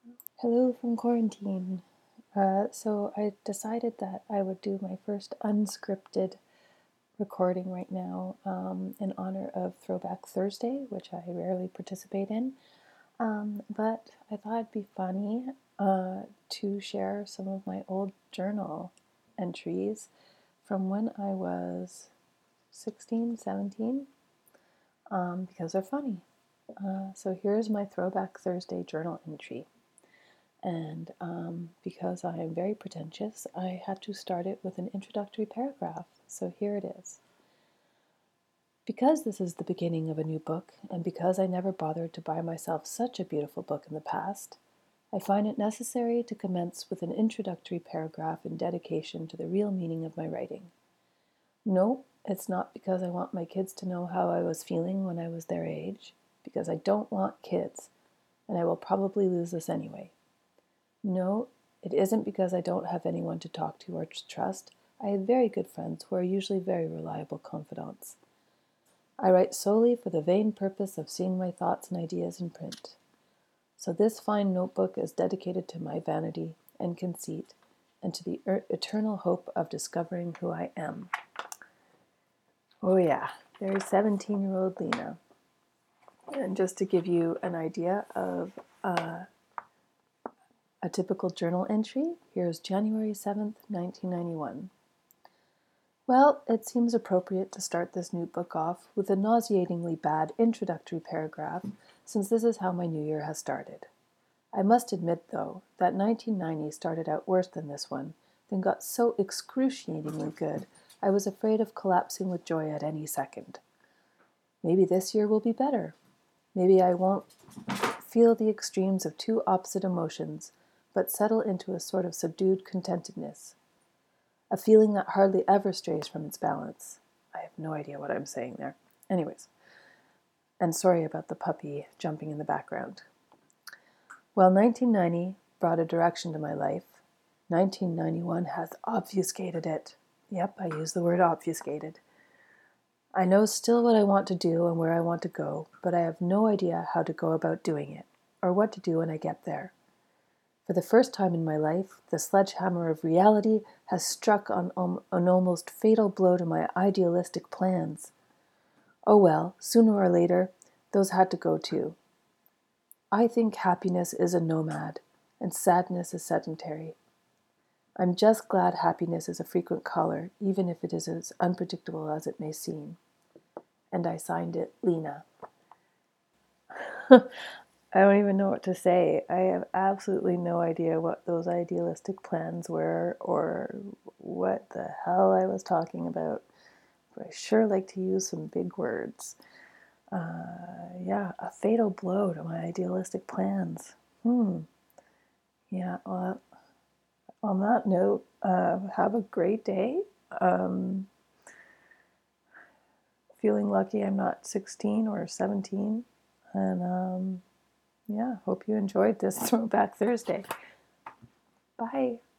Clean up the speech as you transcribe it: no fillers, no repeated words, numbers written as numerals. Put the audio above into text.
Hello from quarantine. So I decided that I would do my first unscripted recording right now in honor of Throwback Thursday, which I rarely participate in. But I thought it'd be funny to share some of my old journal entries from when I was 16, 17, because they're funny. So here's my Throwback Thursday journal entry. And because I am very pretentious, I had to start it with an introductory paragraph. So here it is. Because this is the beginning of a new book, and because I never bothered to buy myself such a beautiful book in the past, I find it necessary to commence with an introductory paragraph in dedication to the real meaning of my writing. No, it's not because I want my kids to know how I was feeling when I was their age, because I don't want kids, and I will probably lose this anyway. No, it isn't because I don't have anyone to talk to or to trust. I have very good friends who are usually very reliable confidants. I write solely for the vain purpose of seeing my thoughts and ideas in print. So this fine notebook is dedicated to my vanity and conceit and to the eternal hope of discovering who I am. Oh yeah, very 17-year-old Lena. And just to give you an idea of a typical journal entry, here's January 7th, 1991. Well, it seems appropriate to start this new book off with a nauseatingly bad introductory paragraph, since this is how my new year has started. I must admit, though, that 1990 started out worse than this one, then got so excruciatingly good, I was afraid of collapsing with joy at any second. Maybe this year will be better. Maybe I won't feel the extremes of two opposite emotions, but settle into a sort of subdued contentedness. A feeling that hardly ever strays from its balance. I have no idea what I'm saying there. Anyways, and sorry about the puppy jumping in the background. While 1990 brought a direction to my life, 1991 has obfuscated it. Yep, I use the word obfuscated. I know still what I want to do and where I want to go, but I have no idea how to go about doing it, or what to do when I get there. For the first time in my life, the sledgehammer of reality has struck on an almost fatal blow to my idealistic plans. Oh well, sooner or later, those had to go too. I think happiness is a nomad, and sadness is sedentary. I'm just glad happiness is a frequent caller, even if it is as unpredictable as it may seem. And I signed it, Lena. I don't even know what to say. I have absolutely no idea what those idealistic plans were or what the hell I was talking about. But I sure like to use some big words. Yeah, a fatal blow to my idealistic plans. Yeah, well, on that note, have a great day. Feeling lucky I'm not 16 or 17. And yeah, hope you enjoyed this Throwback Thursday. Bye.